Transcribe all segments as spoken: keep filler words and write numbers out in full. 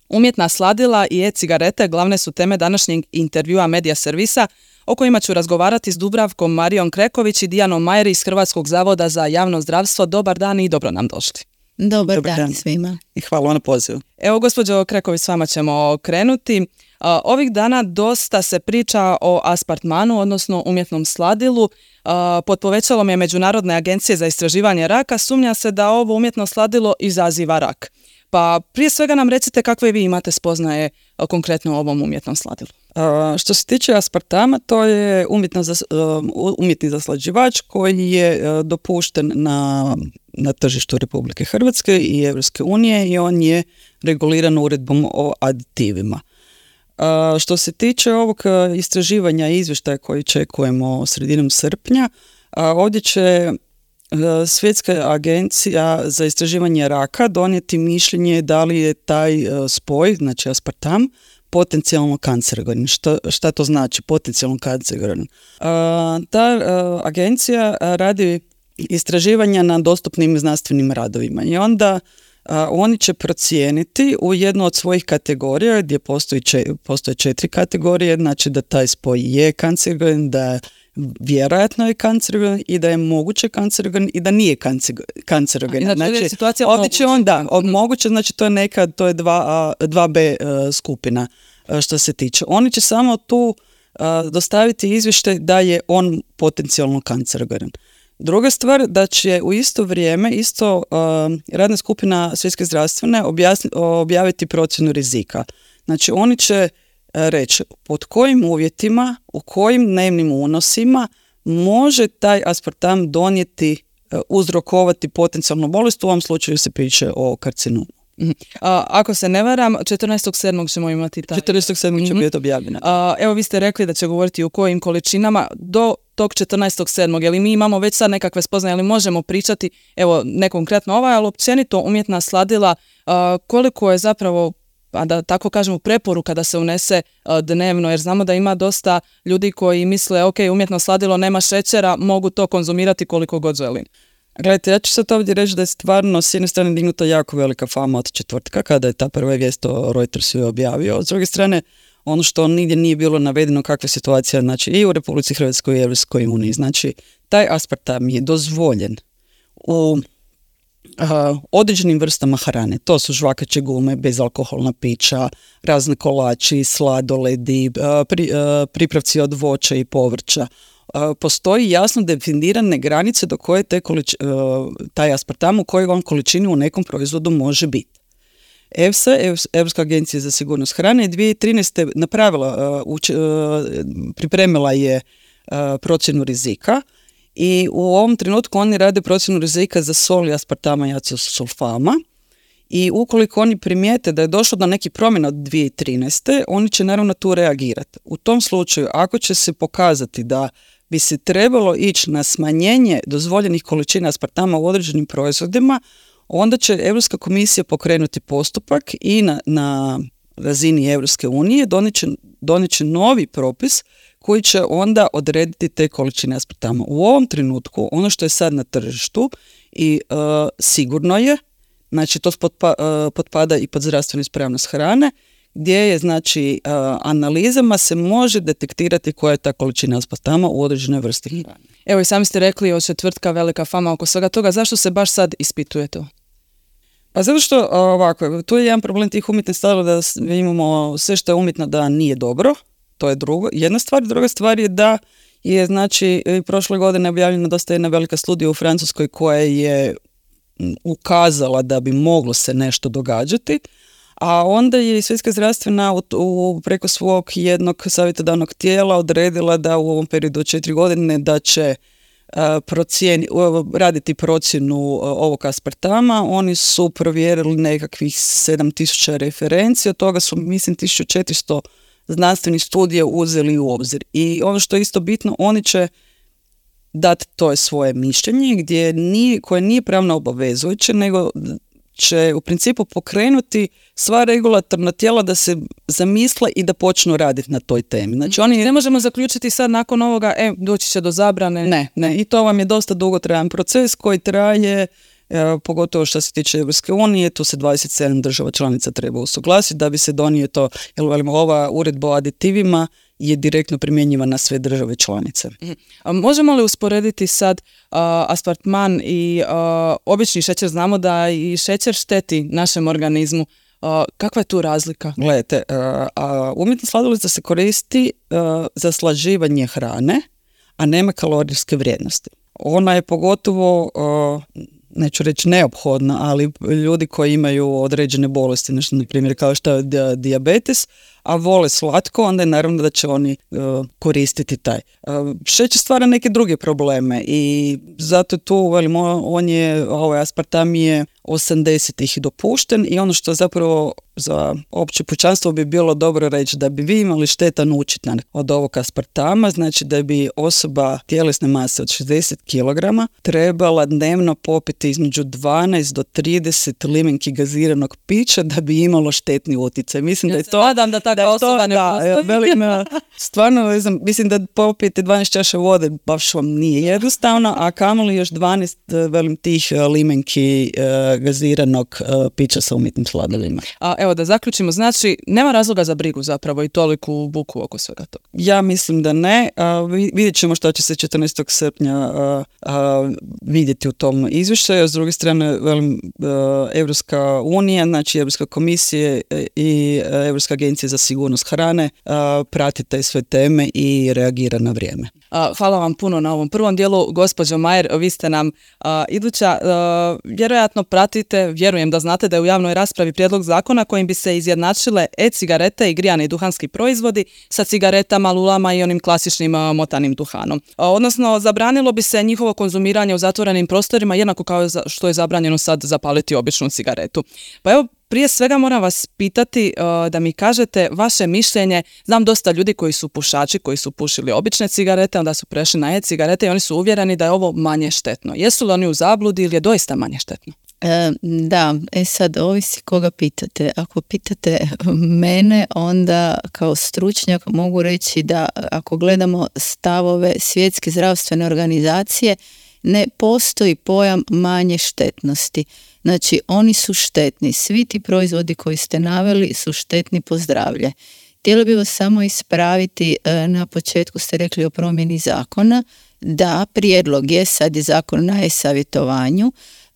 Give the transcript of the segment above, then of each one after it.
Umjetna sladila i e-cigarete glavne su teme današnjeg intervjua Medija servisa, o kojima ću razgovarati s Dubravkom Marijom Kreković i Dijanom Majer iz Hrvatskog zavoda za javno zdravstvo. Dobar dan i dobro nam došli. Dobar, Dobar dan, dan svima. I hvala na pozivu. Evo, gospođo Kreković, s vama ćemo krenuti. Ovih dana dosta se priča o aspartmanu, odnosno umjetnom sladilu. Pod povećalom je Međunarodne agencije za istraživanje raka. Sumnja se da ovo umjetno sladilo izaziva rak. Pa prije svega nam recite kakve vi imate spoznaje konkretno o ovom umjetnom sladilu. Uh, što se tiče aspartama, to je umjetno zas, uh, umjetni zaslađivač koji je uh, dopušten na, na tržištu Republike Hrvatske i Europske unije i on je reguliran uredbom o aditivima. Uh, što se tiče ovog istraživanja i izvještaja koji očekujemo sredinom srpnja, uh, ovdje će Svjetska agencija za istraživanje raka donijeti mišljenje da li je taj spoj, znači aspartam, potencijalno kancerogen. Šta, šta to znači potencijalno kancerogen? Ta agencija radi istraživanja na dostupnim znanstvenim radovima i onda oni će procijeniti u jednu od svojih kategorija gdje postoji če, postoje četiri kategorije, znači da taj spoj je kancerogen, da vjerojatno je kancerogen i da je moguće kancerogen i da nije kancerogen. Znači, znači situacija ovdje će on da, moguće, znači to je neka, to je dva be uh, skupina uh, što se tiče. Oni će samo tu uh, dostaviti izvještaj da je on potencijalno kancerogen. Druga stvar, da će u isto vrijeme, isto uh, radna skupina Svjetske zdravstvene objasni, objaviti procjenu rizika. Znači oni će reći pod kojim uvjetima, u kojim dnevnim unosima može taj aspartam donijeti, uzrokovati potencijalnu bolest, u ovom slučaju se piše o karcinomu. Uh-huh. A, ako se ne varam, četrnaestog sedmog ćemo imati taj... četrnaestog sedmog će uh-huh. biti objavljena. A, evo, vi ste rekli da će govoriti u kojim količinama do tog četrnaestog sedmog Jel mi imamo već sad nekakve spoznaje, ali možemo pričati, evo, ne konkretno ovaj, ali općenito umjetna sladila, a, koliko je zapravo, a da tako kažemo, preporuka da se unese uh, dnevno, jer znamo da ima dosta ljudi koji misle, ok, umjetno sladilo nema šećera, mogu to konzumirati koliko god želim. Gledajte, ja ću sad ovdje reći da je stvarno s jedne strane dignuta jako velika fama od četvrtka, kada je ta prva vijest o Reutersu je objavio. S druge strane, ono što nigdje nije bilo navedeno kakva je situacija, znači i u Republici Hrvatskoj i Europskoj uniji. Znači, taj aspartam je dozvoljen u Uh, određenim vrstama hrane. To su žvakaće gume, bezalkoholna pića, razne kolači, sladoledi, uh, pri, uh, pripravci od voća i povrća. Uh, postoji jasno definirane granice do koje te količ, uh, taj aspartam u kojoj on količini u nekom proizvodu može biti. EFSA, Europska agencija za sigurnost hrane, je dvije tisuće trinaeste napravila, uh, uč, uh, pripremila je uh, procjenu rizika. I u ovom trenutku oni rade procjenu rizika za sol i aspartama i acesulfama i ukoliko oni primijete da je došlo do nekih promjena od dvije tisuće trinaeste oni će naravno tu reagirati. U tom slučaju, ako će se pokazati da bi se trebalo ići na smanjenje dozvoljenih količina aspartama u određenim proizvodima, onda će Europska komisija pokrenuti postupak i na, na razini Europske unije donijet će novi propis koji će onda odrediti te količine aspartama. U ovom trenutku, ono što je sad na tržištu i uh, sigurno je, znači to potpa, uh, potpada i pod zdravstvenu ispravnost hrane, gdje je, znači, uh, analizama se može detektirati koja je ta količina aspartama u određenoj vrsti hrane. Evo i sami ste rekli od četvrtka velika fama oko svega toga. Zašto se baš sad ispituje to? Pa zato što uh, ovako, tu je jedan problem tih umjetnih sladila da imamo sve što je umjetno da nije dobro. To je drugo. Jedna stvar, druga stvar je da je, znači, prošle godine objavljena dosta jedna velika studija u Francuskoj koja je ukazala da bi moglo se nešto događati, a onda je Svjetska zdravstvena u, u, preko svog jednog savjetodavnog tijela odredila da u ovom periodu od četiri godine da će uh, procijeni, uh, raditi procjenu uh, ovog aspartama. Oni su provjerili nekakvih sedam tisuća referencija, od toga su, mislim, tisuću četiristo znanstvenih studija uzeli u obzir. I ono što je isto bitno, oni će dati to je svoje mišljenje gdje nije, koje nije pravno obavezujuće, nego će u principu pokrenuti sva regulatorna tijela da se zamisle i da počnu raditi na toj temi. Znači, oni ne možemo zaključiti sad nakon ovoga, e, doći će do zabrane. Ne, ne, i to vam je dosta dugotrajan proces koji traje e, pogotovo što se tiče Europske unije, tu se dvadeset sedam država članica treba usuglasiti da bi se donio to, jer velim, ova uredba o aditivima je direktno primjenjiva na sve države članice. A možemo li usporediti sad uh, aspartman i uh, obični šećer? Znamo da i šećer šteti našem organizmu. Uh, kakva je tu razlika? Gledajte, uh, a umjetna sladolica se koristi uh, za slađivanje hrane, a nema kalorijske vrijednosti. Ona je pogotovo, uh, neću reći neophodna, ali ljudi koji imaju određene bolesti, nešto na primjer kao što je dijabetes, a vole slatko, onda je naravno da će oni uh, koristiti taj. Uh, šećer stvara neke druge probleme i zato tu, velim, on je, ovaj aspartam je osamdesetih dopušten i ono što zapravo za opće pučanstvo bi bilo dobro reći da bi vi imali štetan učinak od ovog aspartama, znači da bi osoba tjelesne mase od šezdeset kilograma trebala dnevno popiti između dvanaest do trideset limenki gaziranog pića da bi imalo štetni utjecaj. Mislim ja da je to... Nadam da takva osoba to, ne da, velim, stvarno, ne znam, mislim da popijete dvanaest čaša vode baš vam nije jednostavno, a kamoli još dvanaest velim, tih limenki uh, gaziranog uh, pića sa umjetnim sladolima. A evo da zaključimo, znači nema razloga za brigu zapravo i toliku buku oko svega toga. Ja mislim da ne. Uh, vidjet ćemo što će se četrnaestog srpnja uh, uh, vidjeti u tom izvještaju. S druge strane, velim, uh, Europska unija, znači Europska komisija i uh, Europska agencija za sigurnost hrane uh, prati te sve teme i reagira na vrijeme. Uh, hvala vam puno na ovom prvom dijelu. Gospođo Majer, vi ste nam uh, iduća. Uh, vjerojatno pratite, vjerujem da znate da je u javnoj raspravi prijedlog zakona kojim bi se izjednačile e-cigarete i grijani duhanski proizvodi sa cigaretama, lulama i onim klasičnim uh, motanim duhanom. Uh, odnosno, zabranilo bi se njihovo konzumiranje u zatvorenim prostorima jednako kao što je zabranjeno sad zapaliti običnu cigaretu. Pa evo, prije svega moram vas pitati uh, da mi kažete vaše mišljenje. Znam dosta ljudi koji su pušači, koji su pušili obične cigarete, onda su prešli na e-cigarete i oni su uvjereni da je ovo manje štetno. Jesu li oni u zabludi ili je doista manje štetno? E, da, e sad ovisi koga pitate. Ako pitate mene, onda kao stručnjak mogu reći da ako gledamo stavove Svjetske zdravstvene organizacije, ne postoji pojam manje štetnosti. Znači, oni su štetni. Svi ti proizvodi koji ste naveli su štetni po zdravlje. Htjela bih vas samo ispraviti, na početku ste rekli o promjeni zakona. Da, prijedlog je, sad je zakon na e-savjetovanju.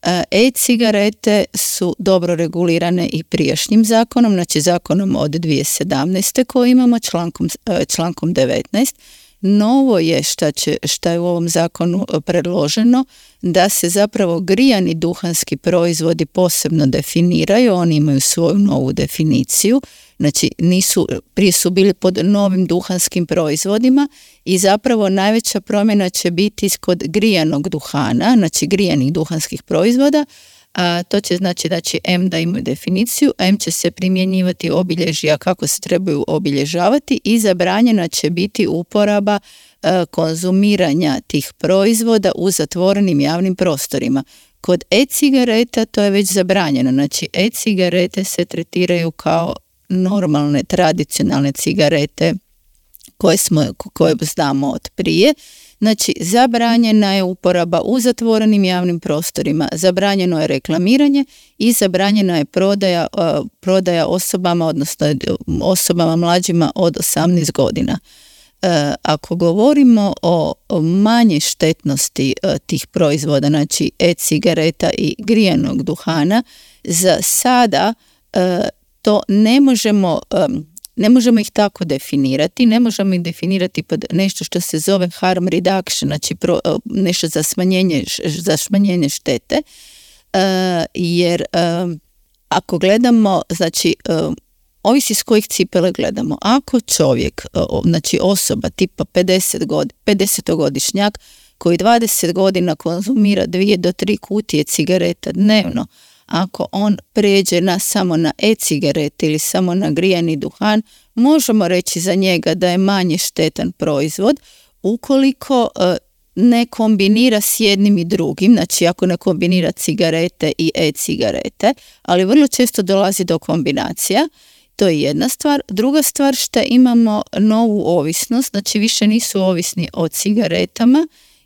E-cigarete su dobro regulirane i prijašnjim zakonom, znači zakonom od dvije tisuće sedamnaeste koji imamo člankom, člankom devetnaest. Novo je šta, će, šta je u ovom zakonu predloženo, da se zapravo grijani duhanski proizvodi posebno definiraju, oni imaju svoju novu definiciju, znači nisu, prije su bili pod novim duhanskim proizvodima i zapravo najveća promjena će biti kod grijanog duhana, znači grijanih duhanskih proizvoda. A to će znači da će M da imaju definiciju, M će se primjenjivati obilježja kako se trebaju obilježavati i zabranjena će biti uporaba e, konzumiranja tih proizvoda u zatvorenim javnim prostorima. Kod e-cigareta to je već zabranjeno, znači e-cigarete se tretiraju kao normalne tradicionalne cigarete koje, smo, koje znamo od prije. Znači, zabranjena je uporaba u zatvorenim javnim prostorima, zabranjeno je reklamiranje i zabranjena je prodaja, uh, prodaja osobama, odnosno osobama mlađima od osamnaest godina. Uh, ako govorimo o, o manje štetnosti uh, tih proizvoda, znači e-cigareta i grijanog duhana, za sada uh, to ne možemo... Um, Ne možemo ih tako definirati, ne možemo ih definirati pod nešto što se zove harm reduction, znači pro, nešto za smanjenje, za smanjenje štete, uh, jer uh, ako gledamo, znači uh, ovisi s kojih cipele gledamo. Ako čovjek, uh, znači osoba tipa pedeset god, pedesetogodišnjak koji dvadeset godina konzumira dvije do tri kutije cigareta dnevno, ako on pređe na, samo na e-cigarete ili samo na grijani duhan, možemo reći za njega da je manje štetan proizvod ukoliko uh, ne kombinira s jednim i drugim, znači ako ne kombinira cigarete i e-cigarete, ali vrlo često dolazi do kombinacija. To je jedna stvar. Druga stvar što imamo novu ovisnost, znači više nisu ovisni o cigaretama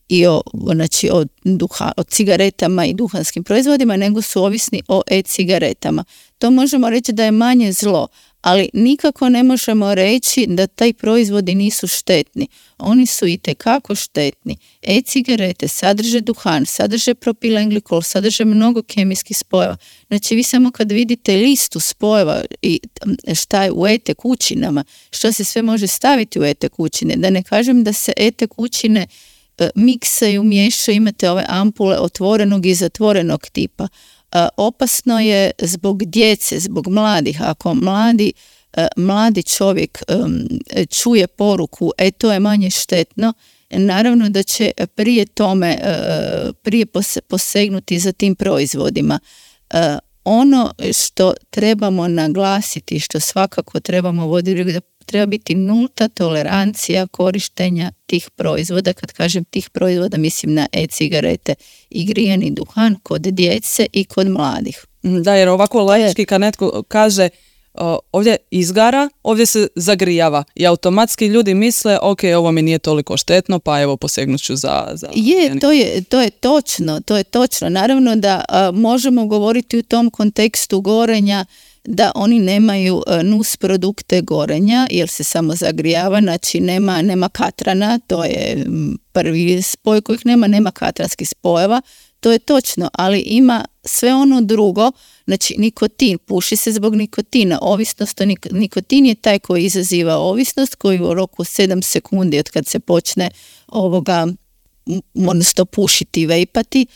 i o, znači, o, duha, o cigaretama i duhanskim proizvodima, nego su ovisni o e-cigaretama. To možemo reći da je manje zlo, ali nikako ne možemo reći da taj proizvodi nisu štetni. Oni su itekako štetni. E-cigarete sadrže duhan, sadrže propilenglikol, sadrže mnogo kemijskih spojeva. Znači vi samo kad vidite listu spojeva i šta je u e-tekućinama, što se sve može staviti u e-tekućine, da ne kažem da se e-tekućine miksaju, miješaju, imate ove ampule otvorenog i zatvorenog tipa. Opasno je zbog djece, zbog mladih. Ako mladi, mladi čovjek čuje poruku, e to je manje štetno, naravno da će prije tome, prije posegnuti za tim proizvodima. Ono što trebamo naglasiti, što svakako trebamo voditi, da treba biti nulta tolerancija korištenja tih proizvoda. Kad kažem tih proizvoda, mislim na e-cigarete i grijani duhan kod djece i kod mladih. Da, jer ovako laički kad netko kaže o, ovdje izgara, ovdje se zagrijava i automatski ljudi misle ok, ovo mi nije toliko štetno, pa evo posegnut ću za... za je, to je, to je točno, to je točno. Naravno da a, možemo govoriti u tom kontekstu gorenja da oni nemaju nus produkte gorenja, jer se samo zagrijava, znači nema, nema katrana, to je prvi spoj kojih nema, nema katranskih spojeva, to je točno, ali ima sve ono drugo, znači nikotin, puši se zbog nikotina, ovisnost o nik- nikotin je taj koji izaziva ovisnost, koji u roku sedam sekundi od kad se počne ovoga, odnosno pušiti i vejpati,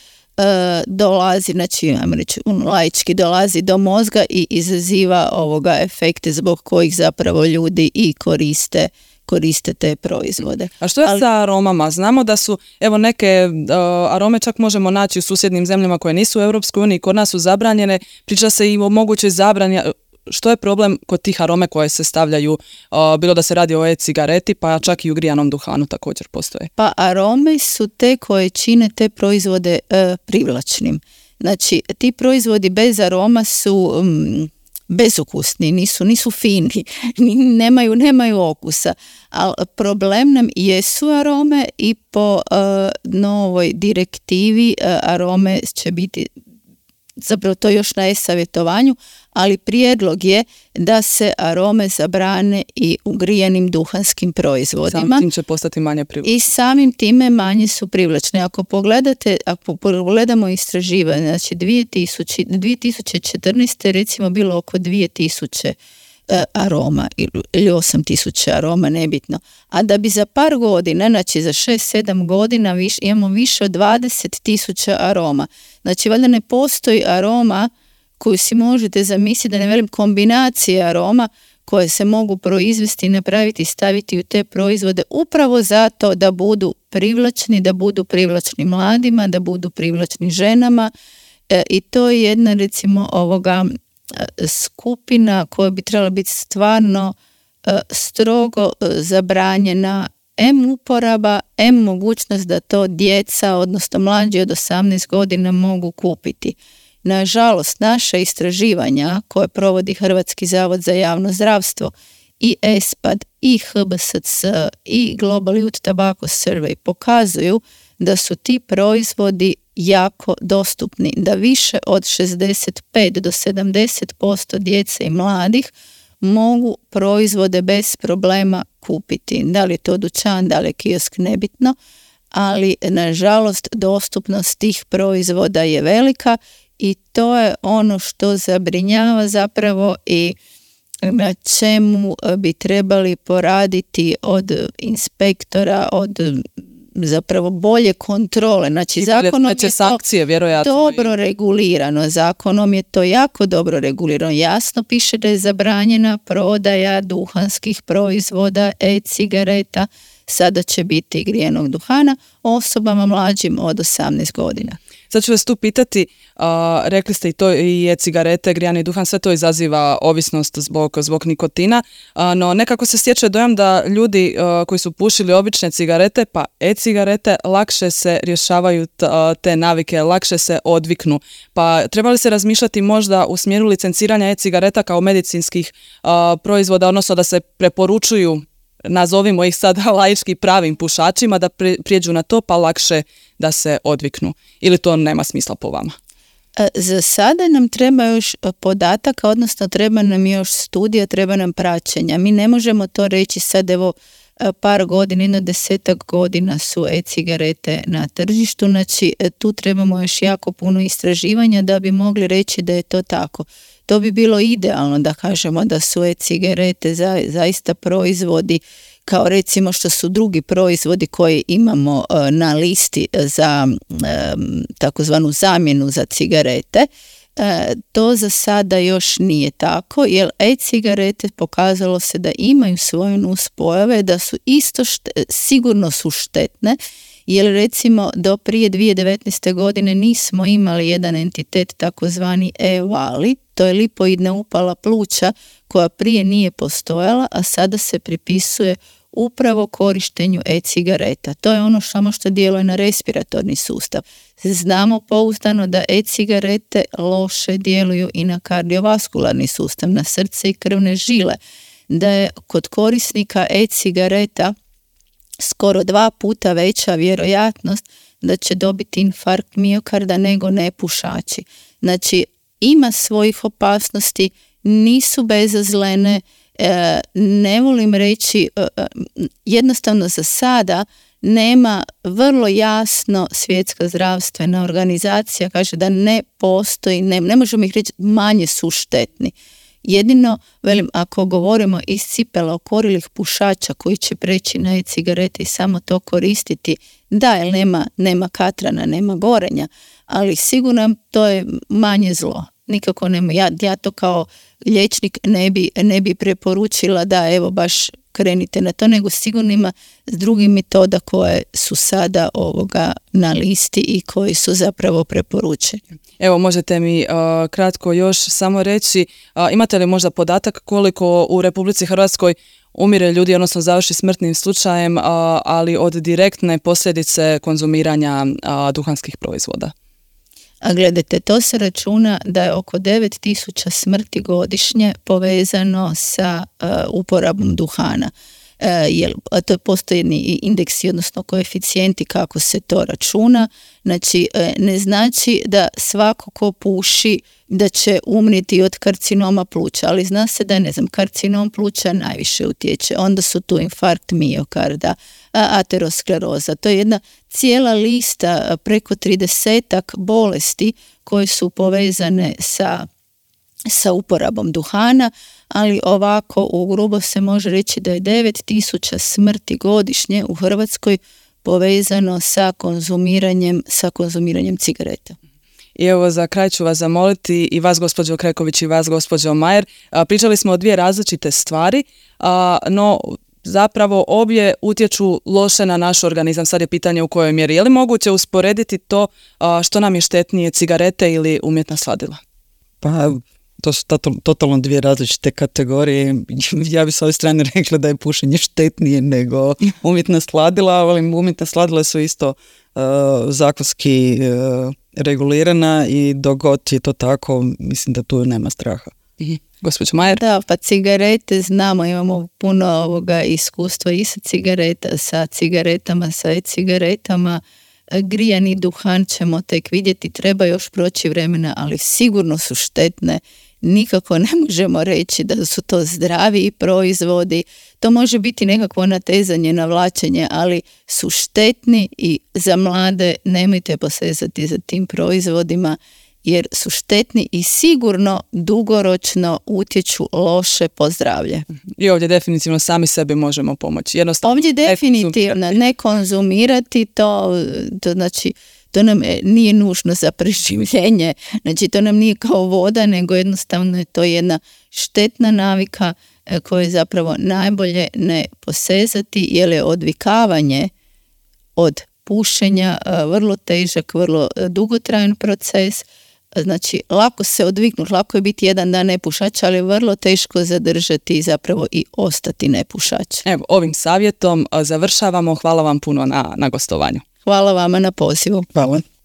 dolazi, znači ajmo reći, laički dolazi do mozga i izaziva ovoga efekte zbog kojih zapravo ljudi i koriste koriste te proizvode. A što je Ali... sa aromama? Znamo da su, evo neke uh, arome čak možemo naći u susjednim zemljama koje nisu u Europskoj uniji, kod nas su zabranjene, priča se i o mogućoj zabrani. Što je problem kod tih arome koje se stavljaju, uh, bilo da se radi o e-cigareti, pa čak i u grijanom duhanu također postoje? Pa arome su te koje čine te proizvode uh, privlačnim. Znači, ti proizvodi bez aroma su um, bezukusni, nisu, nisu fini, nemaju, nemaju okusa. Ali problem nam jesu arome i po uh, novoj direktivi uh, arome će biti, zapravo to još na e-savjetovanju, ali prijedlog je da se arome zabrane i u grijanim duhanskim proizvodima. Samim tim će postati manje privlačne. I samim time manje su privlačne. Ako pogledate, ako pogledamo istraživanje, znači dvije tisuće četrnaeste recimo bilo oko dvije tisuće aroma ili osam tisuća aroma, nebitno. A da bi za par godina, znači za šest sedam godina viš, imamo više od dvadeset tisuća aroma. Znači valjda ne postoji aroma koju si možete zamisliti, da ne velim kombinacije aroma koje se mogu proizvesti i napraviti i staviti u te proizvode upravo zato da budu privlačni, da budu privlačni mladima, da budu privlačni ženama e, i to je jedna recimo ovoga skupina koja bi trebala biti stvarno uh, strogo uh, zabranjena, em uporaba, em mogućnost da to djeca, odnosno mlađi od osamnaest godina mogu kupiti. Nažalost, naša istraživanja koje provodi Hrvatski zavod za javno zdravstvo i ESPAD i H B S C i Global Youth Tobacco Survey pokazuju da su ti proizvodi jako dostupni, da više od šezdeset pet do sedamdeset posto djece i mladih mogu proizvode bez problema kupiti. Da li je to dućan, da li je kiosk, nebitno, ali nažalost dostupnost tih proizvoda je velika i to je ono što zabrinjava zapravo i na čemu bi trebali poraditi od inspektora, od zapravo bolje kontrole. Znači, zakonom je to sankcije, vjerojatno dobro regulirano. Zakonom je to jako dobro regulirano. Jasno piše da je zabranjena prodaja duhanskih proizvoda, e-cigareta, sada će biti i grijanog duhana osobama mlađim od osamnaest godina. Sad ću vas tu pitati, uh, rekli ste i to i e-cigarete, grijani duhan, sve to izaziva ovisnost zbog, zbog nikotina, uh, no nekako se stječe dojam da ljudi uh, koji su pušili obične cigarete pa e-cigarete lakše se rješavaju t, uh, te navike, lakše se odviknu. Pa treba li se razmišljati možda u smjeru licenciranja e-cigareta kao medicinskih uh, proizvoda, odnosno da se preporučuju nazovimo ih sad laički pravim pušačima, da prijeđu na to pa lakše da se odviknu? Ili to nema smisla po vama? Za sada nam treba još podataka, odnosno treba nam još studija, treba nam praćenja. Mi ne možemo to reći sad, evo, par godina, jedno desetak godina su e-cigarete na tržištu, znači tu trebamo još jako puno istraživanja da bi mogli reći da je to tako. To bi bilo idealno da kažemo da su e-cigarete za, zaista proizvodi kao recimo što su drugi proizvodi koji imamo uh, na listi za um, takozvanu zamjenu za cigarete. Uh, to za sada još nije tako, jer e-cigarete pokazalo se da imaju svoje nuspojave, da su isto šte, sigurno su štetne, jer recimo do prije dvije tisuće devetnaeste. godine nismo imali jedan entitet takozvani e-vali, to je lipoidna upala pluća koja prije nije postojala, a sada se pripisuje upravo korištenju e-cigareta. To je ono samo što djeluje na respiratorni sustav. Znamo pouzdano da e-cigarete loše djeluju i na kardiovaskularni sustav, na srce i krvne žile. Da je kod korisnika e-cigareta skoro dva puta veća vjerojatnost da će dobiti infarkt miokarda nego nepušači. Znači, ima svojih opasnosti, nisu bezazlene, e, ne volim reći, e, jednostavno za sada nema vrlo jasno Svjetska zdravstvena organizacija kaže da ne postoji, ne, ne možemo ih reći manje su štetni. Jedino, velim, ako govorimo iz cipela okorilih pušača koji će preći na e-cigarete i samo to koristiti, da, jer nema, nema katrana, nema gorenja, ali sigurno to je manje zlo. Nikako nema. Ja, ja to kao liječnik ne bi, ne bi preporučila da evo baš krenite na to, nego sigurno ima drugih metoda koje su sada ovoga na listi i koji su zapravo preporučeni. Evo, možete mi uh, kratko još samo reći, uh, imate li možda podatak koliko u Republici Hrvatskoj umire ljudi, odnosno završi smrtnim slučajem, uh, ali od direktne posljedice konzumiranja uh, duhanskih proizvoda? A gledajte, to se računa da je oko devet tisuća smrti godišnje povezano sa uh, uporabom duhana. Uh, jer, a to je postojni indeksi, odnosno koeficijenti kako se to računa. Znači, uh, ne znači da svako ko puši da će umriti od karcinoma pluća, ali zna se da je, ne znam, karcinom pluća najviše utječe. Onda su tu infarkt miokarda, ateroskleroza. To je jedna cijela lista preko tridesetak bolesti koje su povezane sa, sa uporabom duhana, ali ovako u grubo se može reći da je devet tisuća smrti godišnje u Hrvatskoj povezano sa konzumiranjem, sa konzumiranjem cigareta. I evo, za kraj ću vas zamoliti, i vas gospođo Kreković i vas gospođo Majer. Pričali smo o dvije različite stvari, no zapravo obje utječu loše na naš organizam. Sad je pitanje u kojoj mjeri. Je li moguće usporediti to što nam je štetnije, cigarete ili umjetna sladila? Pa to su totalno dvije različite kategorije. Ja bi s ove strane rekla da je pušenje štetnije nego umjetna sladila, ali umjetna sladila su isto uh, zakonski uh, regulirana i dok god je to tako, mislim da tu nema straha. Mhm. Gospođo Majer? Da, pa cigarete znamo, imamo puno ovoga iskustva i sa cigareta, sa cigaretama, sa e-cigaretama. Grijani duhan ćemo tek vidjeti, treba još proći vremena, ali sigurno su štetne. Nikako ne možemo reći da su to zdravi proizvodi. To može biti nekakvo natezanje, navlačenje, ali su štetni i za mlade nemojte posezati za tim proizvodima, jer su štetni i sigurno dugoročno utječu loše po zdravlje. I ovdje definitivno sami sebi možemo pomoći. Jednostavno, ovdje definitivno ne konzumirati to, to znači to nam nije nužno za preživljenje, znači to nam nije kao voda, nego jednostavno je to jedna štetna navika koju je zapravo najbolje ne posezati, jer je odvikavanje od pušenja vrlo težak, vrlo dugotrajan proces. Znači, lako se odviknuti, lako je biti jedan dan nepušač, ali vrlo teško zadržati i zapravo i ostati nepušač. Evo, ovim savjetom završavamo. Hvala vam puno na, na gostovanju. Hvala vama na pozivu. Hvala.